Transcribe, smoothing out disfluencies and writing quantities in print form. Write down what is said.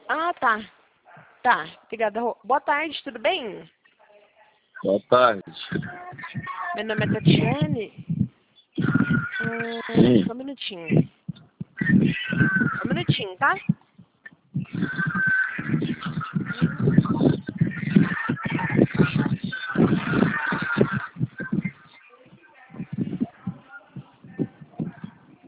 Ah, tá. Tá, obrigada, Rô. Boa tarde, tudo bem? Boa tarde. Meu nome é Tatiane. Sim. Só um minutinho. Só um minutinho, tá?